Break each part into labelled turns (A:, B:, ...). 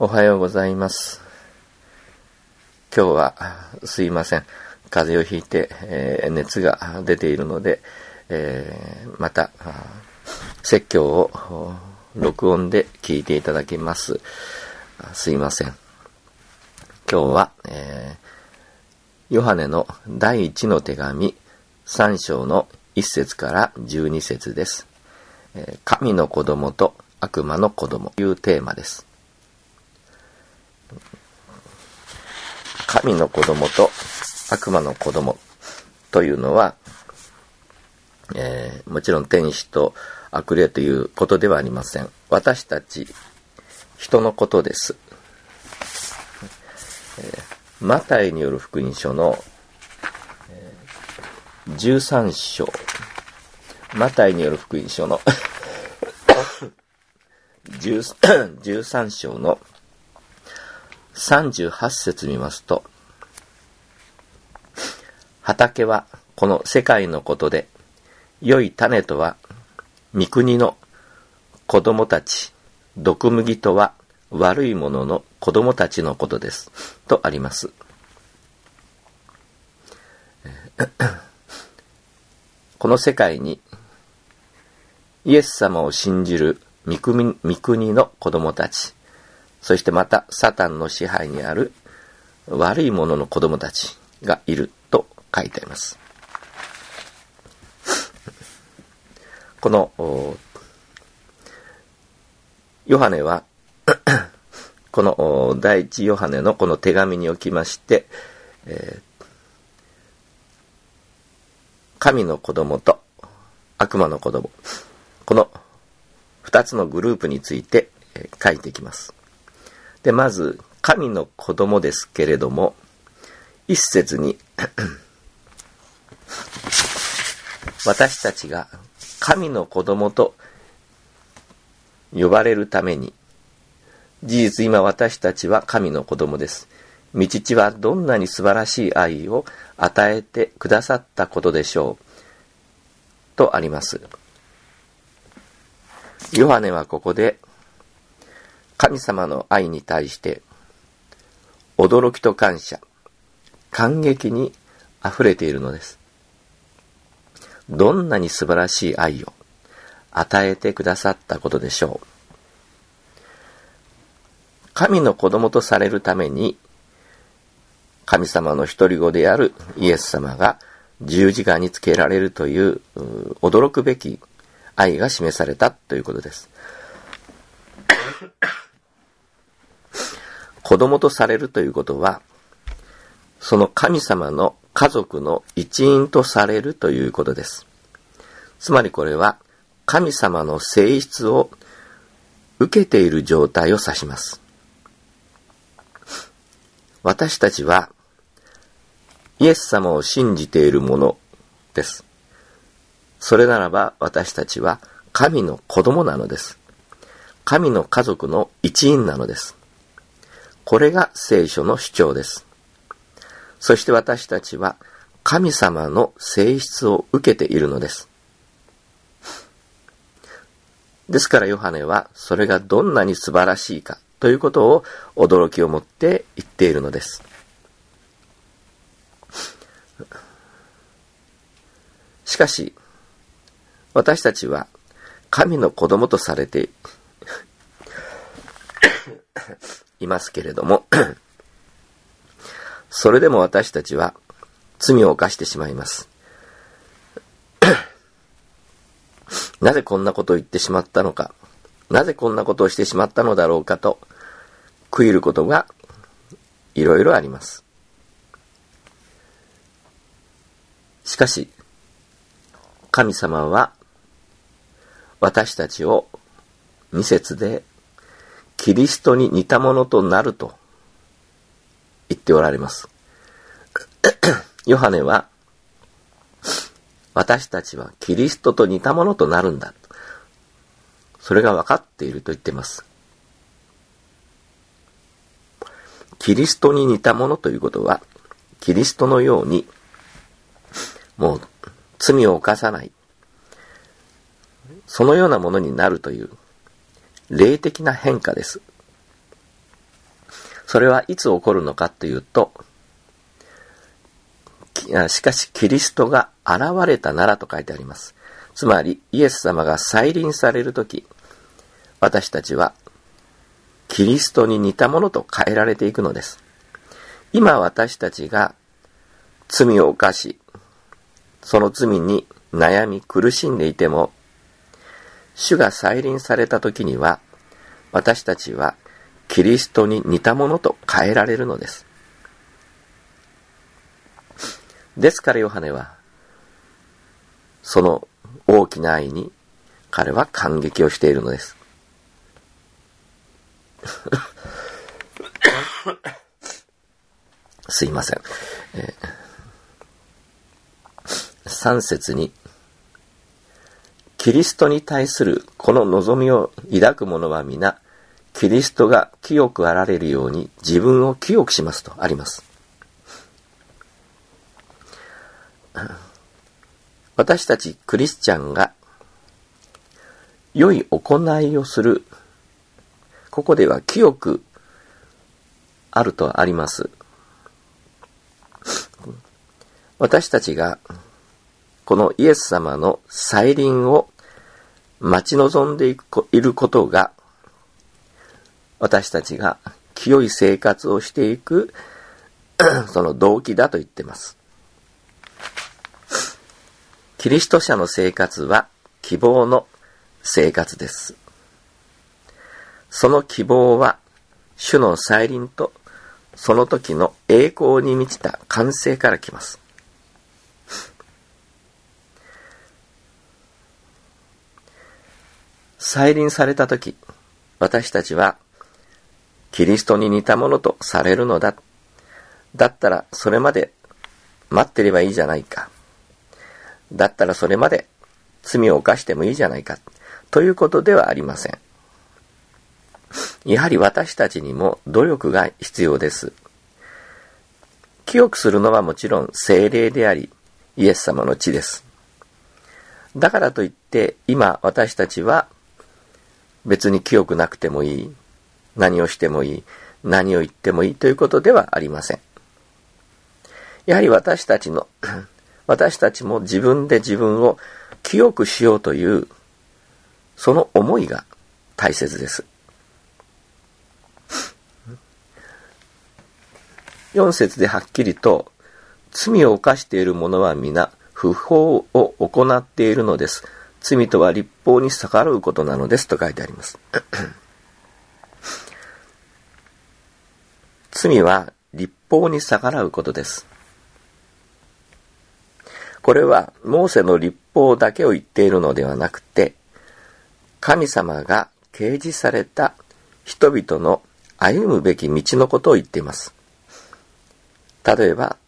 A: おはようございます。今日はすいません。風邪をひいて、熱が出ているので、また説教を録音で聞いていただきます。すいません。今日は、ヨハネの第一の手紙3章の1節から12節です。神の子供と悪魔の子供というテーマです。神の子供と悪魔の子供というのは、もちろん天使と悪霊ということではありません。私たち人のことです。マタイによる福音書の13章、マタイによる福音書の13章の38節見ますと、畑はこの世界のことで、良い種とは御国の子供たち、毒麦とは悪いものの子供たちのことです。とあります。この世界にイエス様を信じる御国の子供たち、そしてまたサタンの支配にある悪いものの子供たちがいると書いてあります。このヨハネはこの第一ヨハネのこの手紙におきまして、神の子供と悪魔の子供、この二つのグループについて書いていきます。で、まず神の子供ですけれども、一節に私たちが神の子供と呼ばれるために、事実今私たちは神の子供です。御父はどんなに素晴らしい愛を与えてくださったことでしょうとあります。ヨハネはここで神様の愛に対して驚きと感謝、感激に溢れているのです。どんなに素晴らしい愛を与えてくださったことでしょう。神の子供とされるために、神様の一人子であるイエス様が十字架につけられるという驚くべき愛が示されたということです。子供とされるということは、その神様の家族の一員とされるということです。つまりこれは神様の性質を受けている状態を指します。私たちはイエス様を信じているものです。それならば私たちは神の子供なのです。神の家族の一員なのです。これが聖書の主張です。そして私たちは神様の性質を受けているのです。ですからヨハネはそれがどんなに素晴らしいかということを驚きを持って言っているのです。しかし私たちは神の子供とされていますけれども、それでも私たちは罪を犯してしまいます。なぜこんなことを言ってしまったのか、なぜこんなことをしてしまったのだろうかと悔いることがいろいろあります。しかし神様は私たちを2節でキリストに似たものとなると言っておられます。ヨハネは私たちはキリストと似たものとなるんだ。それが分かっていると言っています。キリストに似たものということは、キリストのようにもう罪を犯さない、そのようなものになるという霊的な変化です。 それはいつ起こるのかというと、しかしキリストが現れたならと書いてあります。つまりイエス様が再臨されるとき、私たちはキリストに似たものと変えられていくのです。今私たちが罪を犯し、その罪に悩み苦しんでいても、主が再臨されたときには、私たちはキリストに似たものと変えられるのです。ですからヨハネは、その大きな愛に彼は感激をしているのです。すいません。3節に、キリストに対するこの望みを抱く者は皆、キリストが清くあられるように自分を清くしますとあります。私たちクリスチャンが良い行いをする、ここでは清くあるとあります。私たちがこのイエス様の再臨を待ち望んでいることが、私たちが清い生活をしていくその動機だと言っています。キリスト者の生活は希望の生活です。その希望は主の再臨とその時の栄光に満ちた完成から来ます。再臨された時、私たちはキリストに似たものとされるのだ。だったらそれまで待ってればいいじゃないか。だったらそれまで罪を犯してもいいじゃないか。ということではありません。やはり私たちにも努力が必要です。清くするのはもちろん聖霊であり、イエス様の血です。だからといって今私たちは別に清くなくてもいい、何をしてもいい、何を言ってもいいということではありません。やはり私たちも自分で自分を清くしようというその思いが大切です。4節ではっきりと、罪を犯している者は皆不法を行っているのです。罪とは律法に逆らうことなのですと書いてあります。罪は律法に逆らうことです。これはモーセの律法だけを言っているのではなくて、神様が掲示された人々の歩むべき道のことを言っています。例えば、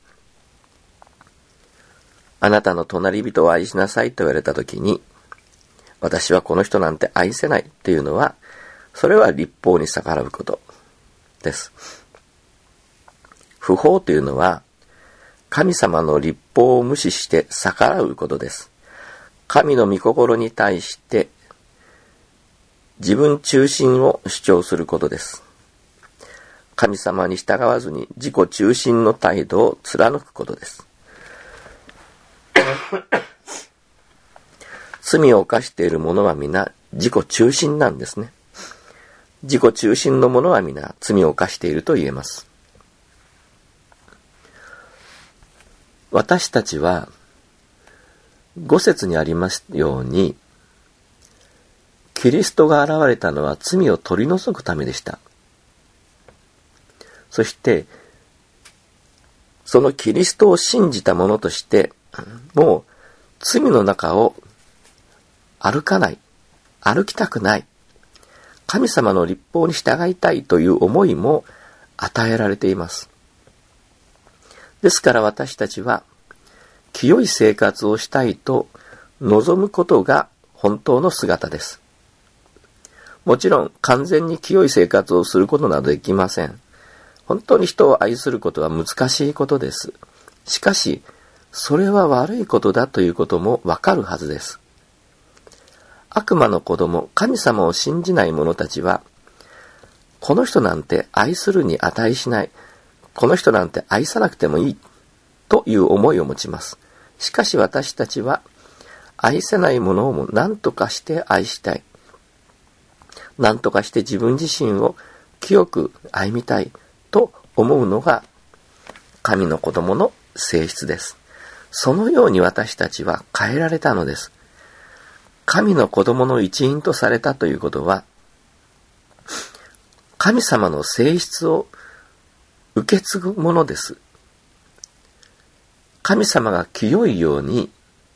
A: あなたの隣人を愛しなさいと言われたときに、私はこの人なんて愛せないというのは、それは律法に逆らうことです。不法というのは、神様の律法を無視して逆らうことです。神の御心に対して自分中心を主張することです。神様に従わずに自己中心の態度を貫くことです。罪を犯している者は皆自己中心なんですね。自己中心の者は皆罪を犯していると言えます。私たちは5節にありますように、キリストが現れたのは罪を取り除くためでした。そしてそのキリストを信じた者としてもう罪の中を歩きたくない、神様の律法に従いたいという思いも与えられています。ですから私たちは清い生活をしたいと望むことが本当の姿です。もちろん完全に清い生活をすることなどできません。本当に人を愛することは難しいことです。しかしそれは悪いことだということもわかるはずです。悪魔の子供、神様を信じない者たちはこの人なんて愛するに値しない。この人なんて愛さなくてもいい。という思いを持ちます。しかし私たちは、愛せないものをも何とかして愛したい。何とかして自分自身を清く歩みたいと思うのが神の子供の性質です。そのように私たちは変えられたのです。神の子供の一員とされたということは、神様の性質を受け継ぐものです。神様が清いように、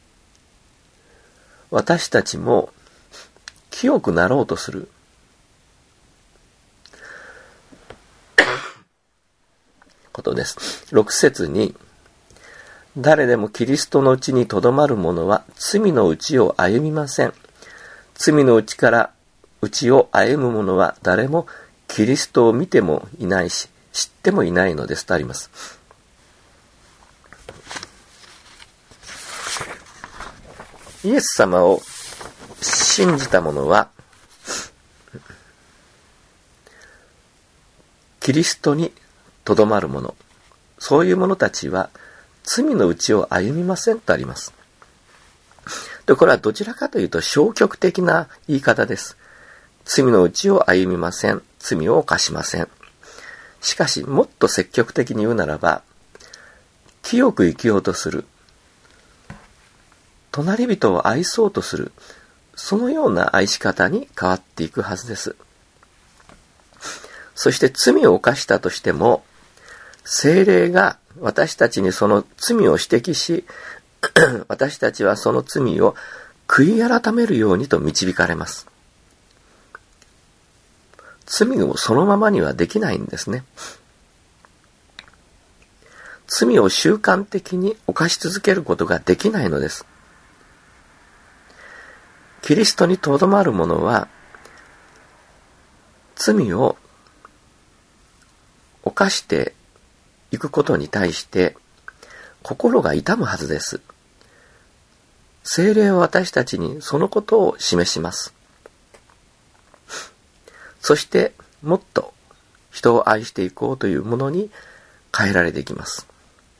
A: 私たちも清くなろうとする。ことです。6節に、誰でもキリストのうちにとどまる者は罪のうちを歩みません。罪のうちからうちを歩む者は誰もキリストを見てもいないし、知ってもいないのですとあります。イエス様を信じた者は、キリストにとどまる者、そういう者たちは罪のうちを歩みませんとあります。で、これはどちらかというと消極的な言い方です。罪のうちを歩みません。罪を犯しません。しかし、もっと積極的に言うならば、清く生きようとする。隣人を愛そうとする。そのような愛し方に変わっていくはずです。そして罪を犯したとしても、聖霊が私たちにその罪を指摘し、私たちはその罪を悔い改めるようにと導かれます。罪をそのままにはできないんですね。罪を習慣的に犯し続けることができないのです。キリストにとどまる者は、罪を犯していくことに対して心が痛むはずです。聖霊は私たちにそのことを示します。そしてもっと人を愛していこうというものに変えられていきます。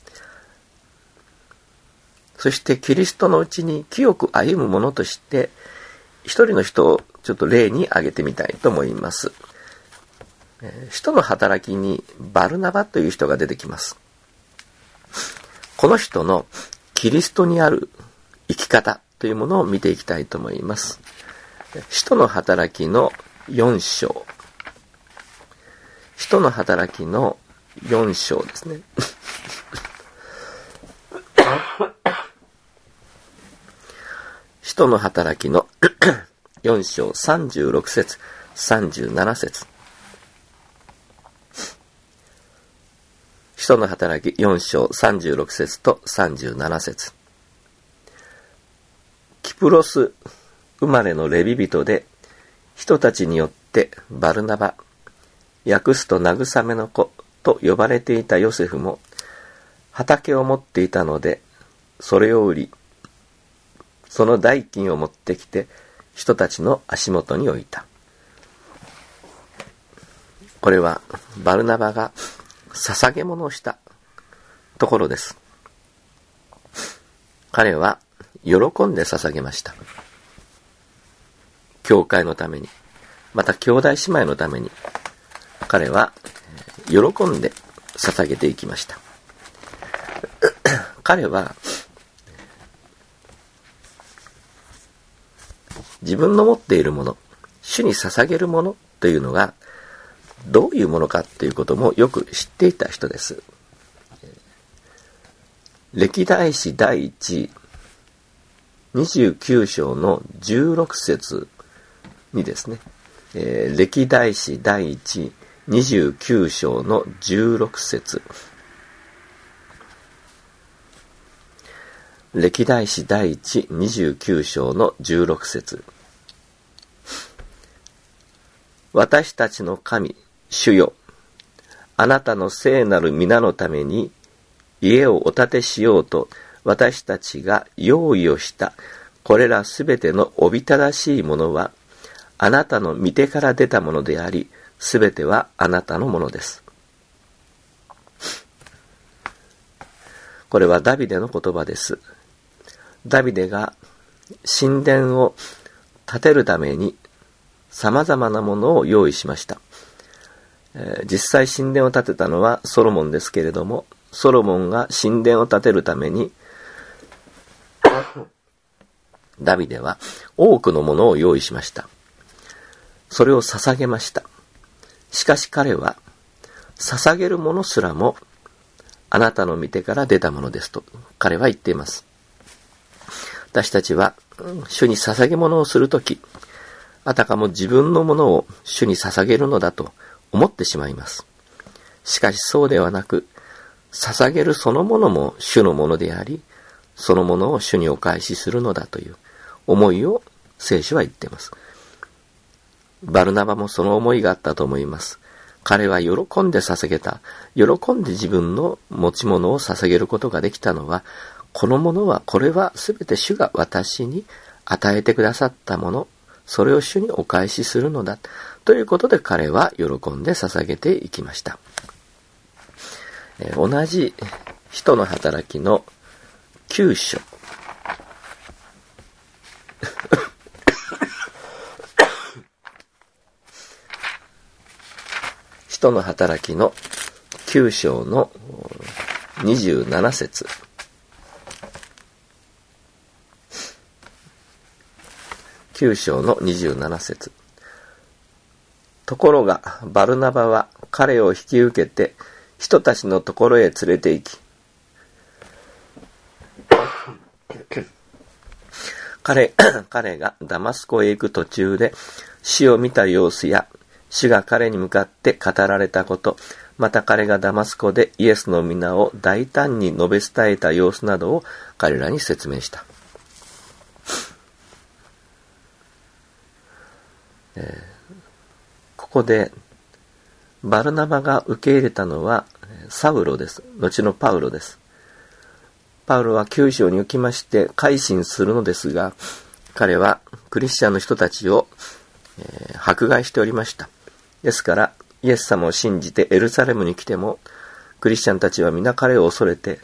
A: そしてキリストのうちに清く歩む者として一人の人をちょっと例に挙げてみたいと思います。使徒の働きにバルナバという人が出てきます。この人のキリストにある生き方というものを見ていきたいと思います。使徒の働きの4章。使徒の働きの4章ですね。使徒の働きの4章36節37節。使徒の働き4章36節と37節。キプロス生まれのレビ人で、人たちによってバルナバ、訳すと慰めの子と呼ばれていたヨセフも、畑を持っていたので、それを売り、その代金を持ってきて、人たちの足元に置いた。これはバルナバが捧げ物をしたところです。彼は喜んで捧げました。教会のために、また兄弟姉妹のために、彼は喜んで捧げていきました。彼は自分の持っているもの、主に捧げるものというのがどういうものかということもよく知っていた人です。歴代史第1、29章の16節にですね、歴代史第1、29章の16節。歴代史第1、29章の16節。私たちの神、主よ、あなたの聖なる皆のために家をお建てしようと私たちが用意をしたこれらすべてのおびただしいものはあなたの御手から出たものであり、 すべてはあなたのものです。これはダビデの言葉です。ダビデが神殿を建てるために様々なものを用意しました。実際神殿を建てたのはソロモンですけれども、ソロモンが神殿を建てるためにダビデは多くのものを用意しました。それを捧げました。しかし彼は捧げるものすらもあなたの御手から出たものですと彼は言っています。私たちは主に捧げ物をするとき、あたかも自分のものを主に捧げるのだと思ってしまいます。しかしそうではなく、捧げるそのものも主のものであり、そのものを主にお返しするのだという思いを聖書は言っています。バルナバもその思いがあったと思います。彼は喜んで捧げた。喜んで自分の持ち物を捧げることができたのは、このものは、これはすべて主が私に与えてくださったもの、それを主にお返しするのだ。ということで彼は喜んで捧げていきました。同じ人の働きの9章。人の働きの9章の27節。9章の27節。ところがバルナバは彼を引き受けて人たちのところへ連れて行き、彼がダマスコへ行く途中で死を見た様子や、主が彼に向かって語られたこと、また彼がダマスコでイエスの皆を大胆に述べ伝えた様子などを彼らに説明した。ここでバルナバが受け入れたのはサウロです。後のパウロです。パウロは9章におきまして改心するのですが、彼はクリスチャンの人たちを迫害しておりました。ですからイエス様を信じてエルサレムに来ても、クリスチャンたちは皆彼を恐れて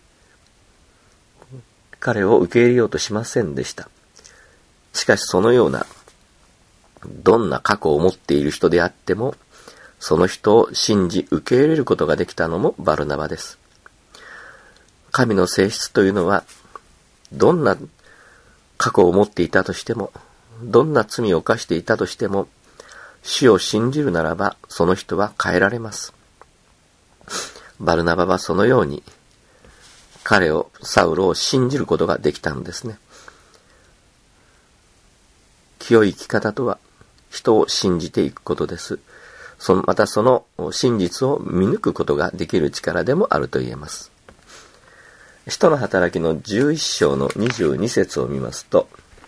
A: 彼を受け入れようとしませんでした。しかしそのようなどんな過去を持っている人であっても、その人を信じ受け入れることができたのもバルナバです。神の性質というのは、どんな過去を持っていたとしても、どんな罪を犯していたとしても、主を信じるならばその人は変えられます。バルナバはそのようにサウロを信じることができたのですね。清い生き方とは人を信じていくことです。またその真実を見抜くことができる力でもあると言えます。使徒の働きの11章の22節を見ますと、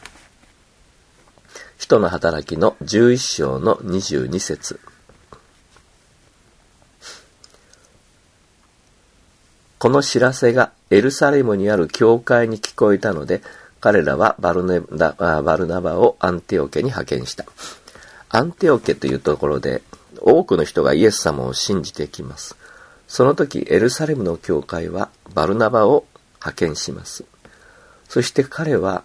A: 使徒の働きの11章の22節。この知らせがエルサレムにある教会に聞こえたので、彼らはバルナバをアンティオケに派遣した。アンティオケというところで多くの人がイエス様を信じてきます。その時エルサレムの教会はバルナバを派遣します。そして彼は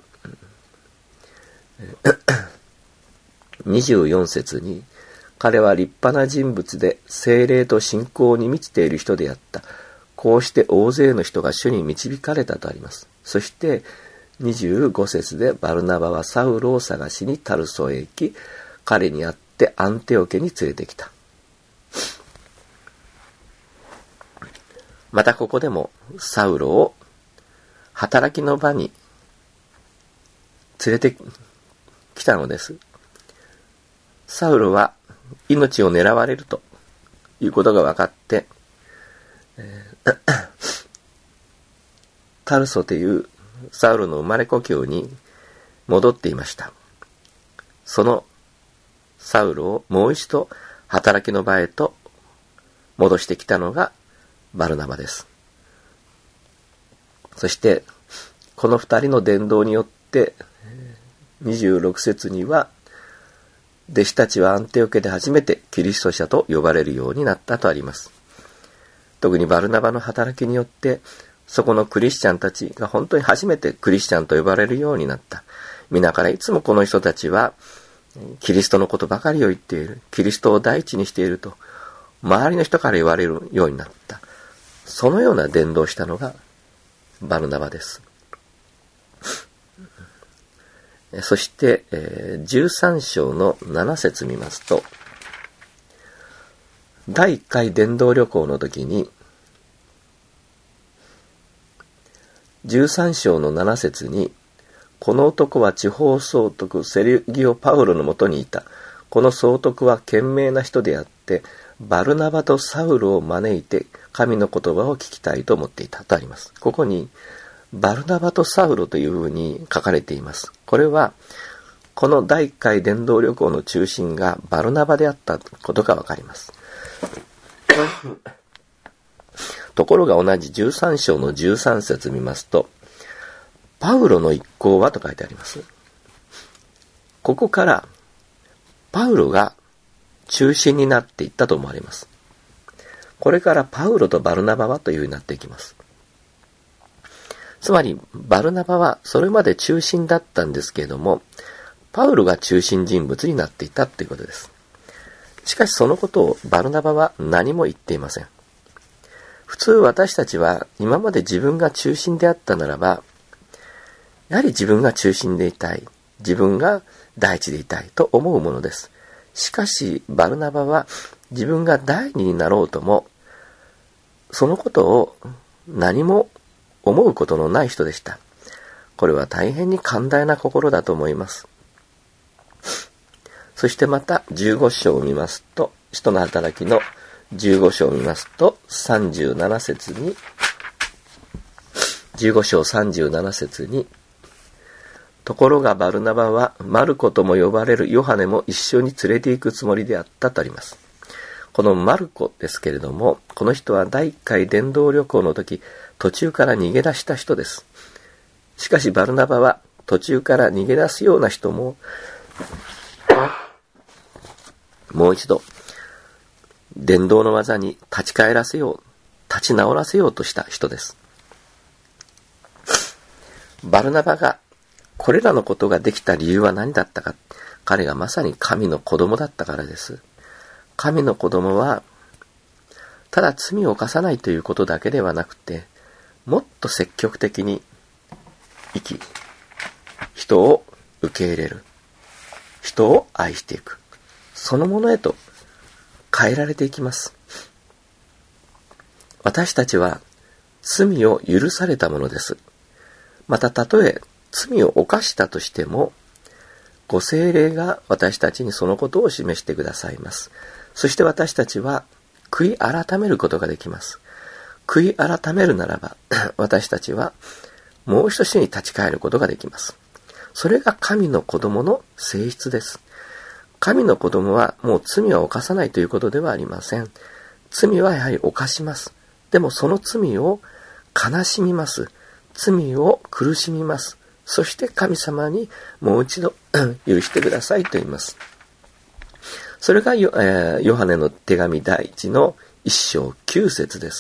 A: 24節に、彼は立派な人物で聖霊と信仰に満ちている人であった。こうして大勢の人が主に導かれたとあります。そして25節で、バルナバはサウロを探しにタルソへ行き、彼に会ってアンティオケに連れてきた。またここでもサウロを働きの場に連れてきたのです。サウロは命を狙われるということが分かって、タルソというサウロの生まれ故郷に戻っていました。そのサウロをもう一度働きの場へと戻してきたのがバルナバです。そしてこの二人の伝道によって26節には、 弟子たちはアンテオケで初めてキリスト者と呼ばれるようになったとあります。特にバルナバの働きによって、そこのクリスチャンたちが本当に初めてクリスチャンと呼ばれるようになった。皆からいつもこの人たちは、キリストのことばかりを言っている。キリストを第一にしていると、周りの人から言われるようになった。そのような伝道をしたのがバルナバです。そして、13章の7節見ますと、第1回伝道旅行の時に、13章の7節に、この男は地方総督セルギオ・パウロのもとにいた。この総督は賢明な人であって、バルナバとサウルを招いて神の言葉を聞きたいと思っていたとあります。ここに、バルナバとサウルというふうに書かれています。これは、この第1回伝道旅行の中心がバルナバであったことがわかります。ところが同じ13章の13節見ますと、パウロの一行はと書いてあります。ここからパウロが中心になっていったと思われます。これからパウロとバルナバはというようになっていきます。つまりバルナバはそれまで中心だったんですけれども、パウロが中心人物になっていたということです。しかしそのことをバルナバは何も言っていません。普通私たちは今まで自分が中心であったならば、やはり自分が中心でいたい、自分が第一でいたいと思うものです。しかしバルナバは自分が第二になろうとも、そのことを何も思うことのない人でした。これは大変に寛大な心だと思います。そしてまた15章を見ますと、使徒の働きの15章を見ますと、37節に、15章37節に、ところがバルナバはマルコとも呼ばれるヨハネも一緒に連れて行くつもりであったとあります。このマルコですけれども、この人は第1回伝道旅行の時、途中から逃げ出した人です。しかしバルナバは途中から逃げ出すような人も、もう一度、伝道の技に立ち直らせようとした人です。バルナバがこれらのことができた理由は何だったか。彼がまさに神の子供だったからです。神の子供は、ただ罪を犯さないということだけではなくて、もっと積極的に生き、人を受け入れる。人を愛していく。そのものへと変えられていきます。私たちは罪を許されたものです。またたとえ罪を犯したとしても、ご聖霊が私たちにそのことを示してくださいます。そして私たちは悔い改めることができます。悔い改めるならば、私たちはもう一度主に立ち返ることができます。それが神の子供の性質です。神の子供はもう罪は犯さないということではありません。罪はやはり犯します。でもその罪を悲しみます。罪を苦しみます。そして神様にもう一度許してくださいと言います。それがヨハネの手紙第1の1章9節です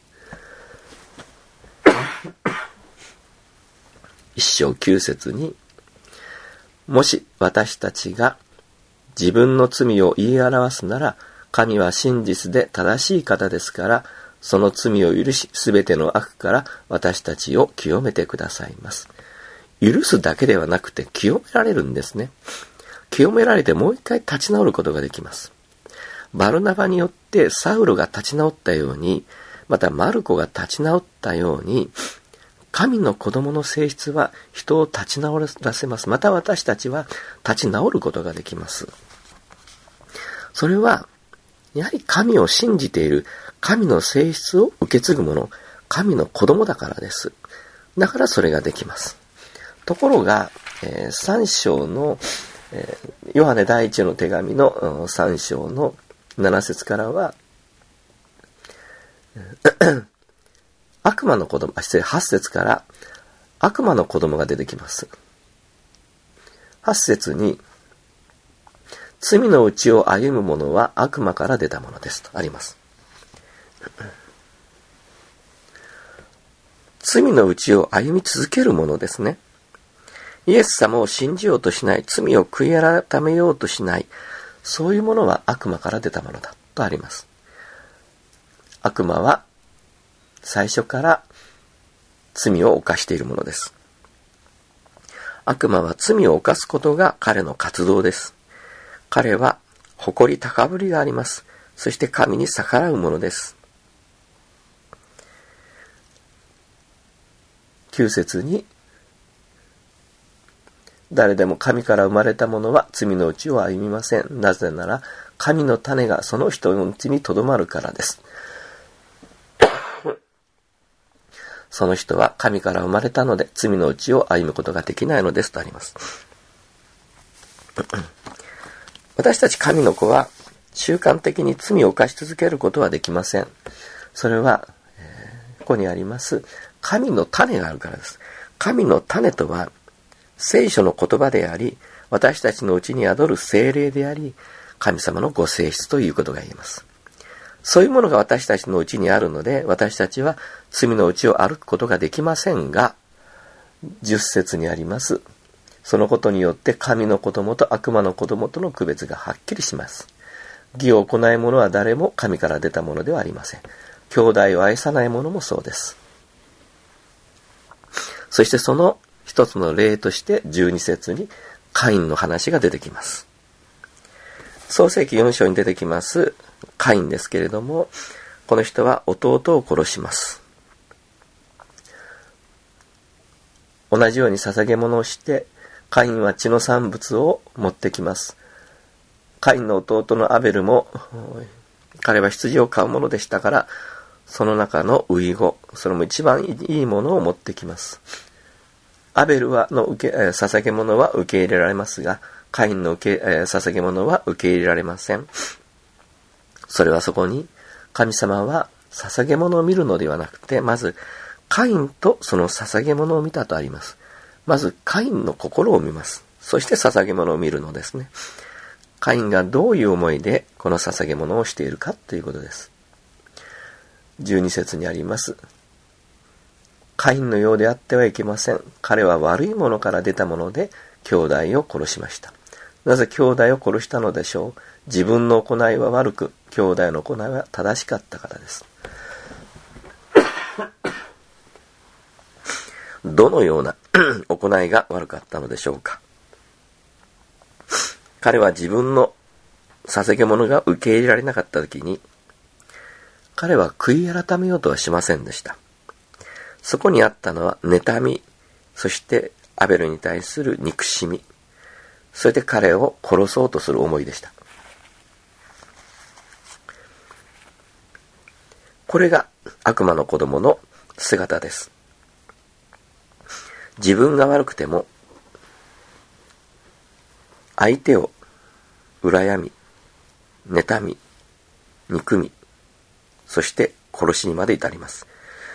A: 。1章9節に、もし私たちが自分の罪を言い表すなら、神は真実で正しい方ですから、その罪を許し、すべての悪から私たちを清めてくださいます。許すだけではなくて清められるんですね。清められてもう一回立ち直ることができます。バルナバによってサウロが立ち直ったように、またマルコが立ち直ったように、神の子供の性質は人を立ち直らせます。また私たちは立ち直ることができます。それは、やはり神を信じている、神の性質を受け継ぐ者、神の子供だからです。だからそれができます。ところが、3章の、ヨハネ第一の手紙の3章の7節からは、8節から悪魔の子供が出てきます。8節に、 罪のうちを歩む者は悪魔から出たものですとあります。罪のうちを歩み続けるものですね。イエス様を信じようとしない、罪を悔い改めようとしない、そういうものは悪魔から出たものだとあります。悪魔は最初から罪を犯しているものです。悪魔は罪を犯すことが彼の活動です。彼は誇り高ぶりがあります。そして神に逆らうものです。9節に、誰でも神から生まれた者は罪のうちを歩みません。なぜなら神の種がその人のうちにとどまるからです。その人は神から生まれたので罪のうちを歩むことができないのですとあります。私たち神の子は習慣的に罪を犯し続けることはできません。それは、ここにあります神の種があるからです。神の種とは聖書の言葉であり、私たちのうちに宿る聖霊であり、神様のご性質ということが言えます。そういうものが私たちのうちにあるので、私たちは罪のうちを歩くことができませんが、10節にあります。そのことによって神の子供と悪魔の子供との区別がはっきりします。義を行い者は誰も神から出たものではありません。兄弟を愛さない者もそうです。そしてその一つの例として12節にカインの話が出てきます。創世記4章に出てきますカインですけれども、この人は弟を殺します。同じように捧げ物をしてカインは血の産物を持ってきます。カインの弟のアベルも彼は羊を飼うものでしたから、その中のウイゴ、それも一番いいものを持ってきます。アベルの捧げ物は受け入れられますが、カインの捧げ物は受け入れられません。それはそこに神様は捧げ物を見るのではなくて、まずカインとその捧げ物を見たとあります。まずカインの心を見ます。そして捧げ物を見るのですね。カインがどういう思いでこの捧げ物をしているかということです。12節にあります。カインのようであってはいけません。彼は悪いものから出たもので兄弟を殺しました。なぜ兄弟を殺したのでしょう。自分の行いは悪く、兄弟の行いは正しかったからです。どのような行いが悪かったのでしょうか。彼は自分の捧げ物が受け入れられなかったときに、彼は悔い改めようとはしませんでした。そこにあったのは妬み、そしてアベルに対する憎しみ、それで彼を殺そうとする思いでした。これが悪魔の子供の姿です。自分が悪くても相手を羨み、妬み、憎み、そして殺しにまで至ります。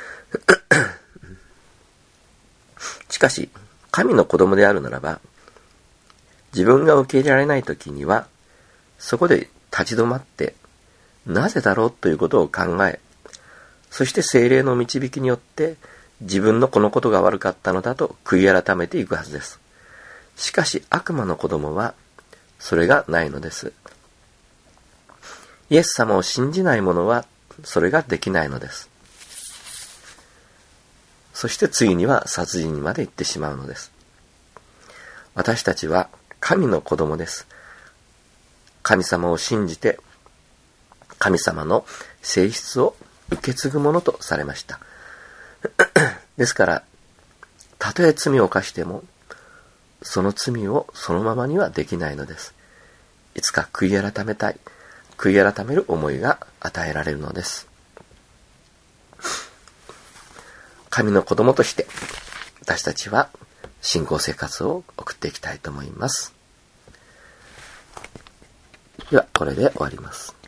A: しかし神の子供であるならば、自分が受け入れられないときにはそこで立ち止まってなぜだろうということを考え、そして聖霊の導きによって自分のこのことが悪かったのだと悔い改めていくはずです。しかし悪魔の子供はそれがないのです。イエス様を信じない者はそれができないのです。そして次には殺人にまで行ってしまうのです。私たちは神の子供です。神様を信じて神様の性質を受け継ぐものとされました。ですから、たとえ罪を犯してもその罪をそのままにはできないのです。いつか悔い改めたい、悔い改める思いが与えられるのです。神の子供として私たちは信仰生活を送っていきたいと思います。ではこれで終わります。